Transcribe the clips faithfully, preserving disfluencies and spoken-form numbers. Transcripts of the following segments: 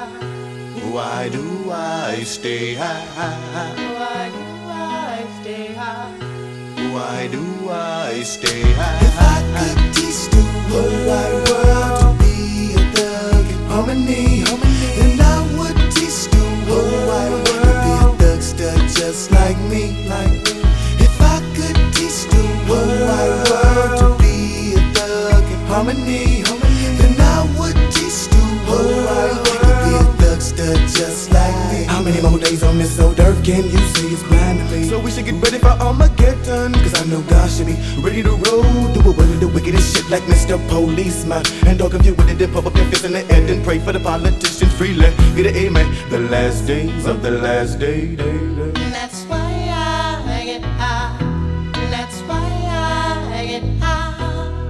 Why do I stay high? Why do I stay high? Why do I stay high? If I could teach the whole wide world to be a thug in harmony, then I would teach the whole wide world to be a thugster just like me. Like me. If I could teach the whole wide world to be a thug in harmony, then I would teach the whole wide world to be a thugster just like me. How many more days on this old earth can you say it's blind to me? So we should get ready for Armageddon, cause I know God should be ready to roll. Do a one of the wickedest shit like Mister Policeman, and dog of you with it, then pop up your fist in the air, then pray for the politicians freely. Get an amen. The last days of the last day, day, day. That's why I get high. That's why I get high.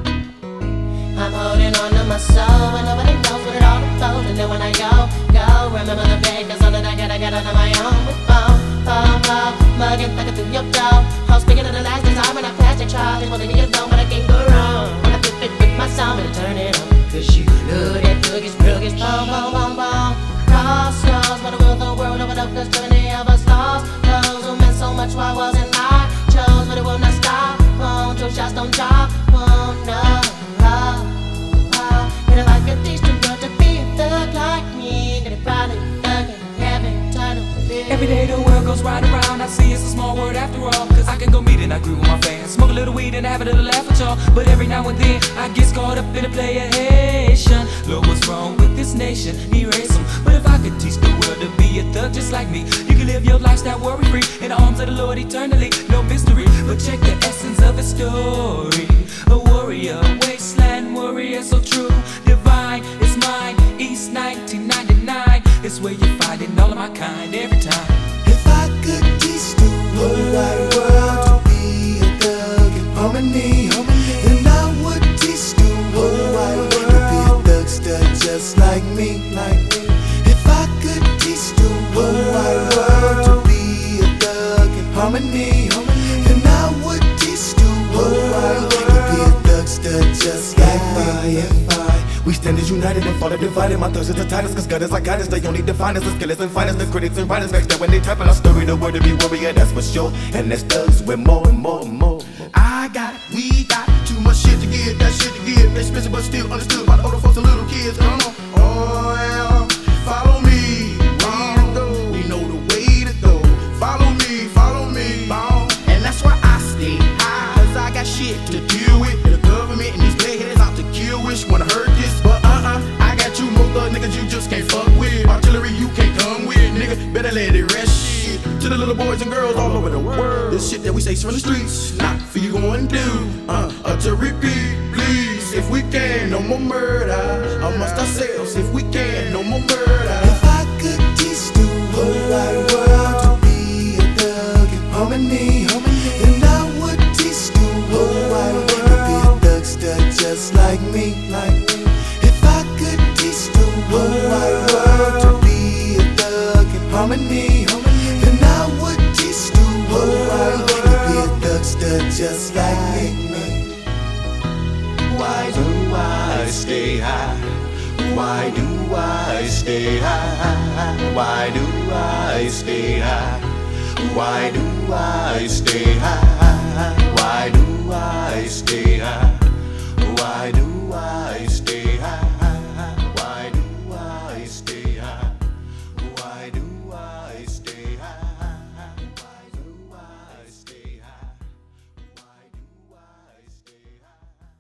I'm holding on to my soul, and nobody knows what it all unfolds. And then when I go, go, remember the pain, cause all that I gotta get out of my own with phone, phone, phone, mugging, thugging through your door. I'm speaking of the last desire when I passed your child. They wanted me alone, but I can't go wrong. When I flip it with my sound and turn it on, cause you know that druggish, druggish, boom, boom, boom, boom. Crossroads, but I will the world over the cause too many of us lost those who meant so much, why wasn't I chose? But it will not stop, boom, two shots don't drop, boom, no, oh, oh. And if I could teach the world to be a thug like me, then it probably thug in heaven, turn to Every day the world goes right around, I see it's a small world after all. Cause I can go meet and I agree with my fans, smoke a little weed and have a little laugh with y'all. But every now and then I get caught up in a player Haitian. Lord, what's wrong with this nation? Erase them. But if I could teach the world to be a thug just like me, you can live your lifestyle worry free in the arms of the Lord eternally. No mystery, but check the essence of his story. A warrior, wasteland warrior, so true, divine, it's mine. East nineteen ninety-nine, it's where you find it, all of my kind every time. If I could teach the whole wide world to be a thug in harmony, then I would teach the whole wide world to be a thugster just like me. Like me. If I could teach the whole wide world to be a thug in harmony, then I would teach the whole wide world to be a thugster just like me. If I We stand as united and fall divided. My thirst is the tightest, cause God is our guidance. They only define us, the skillers and finest, the critics and writers. Back there when they type in our story, the word to be warrior, that's for sure. And that's thugs with more and more and more. I got, we got too much shit to give, that shit to give. Expensive but still understood by the older folks and little kids. Come on, oh yeah, follow me. Wrong. We know the way to go. Follow me, follow me. Boom. And that's why I stay high, cause I got shit to deal with. The government and these playheads out to kill. Wish wanna hurt this, but uh-uh. I got you more thug niggas you just can't fuck with. Artillery you can't come with, nigga. Better let it rest. Shit to the little boys and girls all over the world. This shit that we say from the streets, not for you going to do. Uh, uh to repeat, please. If we can, no more murder. Amongst ourselves, if we can, no more murder. If I could teach the whole wide world to be a thug in harmony, then I would teach the whole wide world to be a thugster just like me. Like me. If I could teach the whole wide world to be a thug in harmony, then I would teach the whole wide world to be a thugster just like me. Why do I stay high? Why do I stay high? Why do I stay high? Why do I stay high? Why do I stay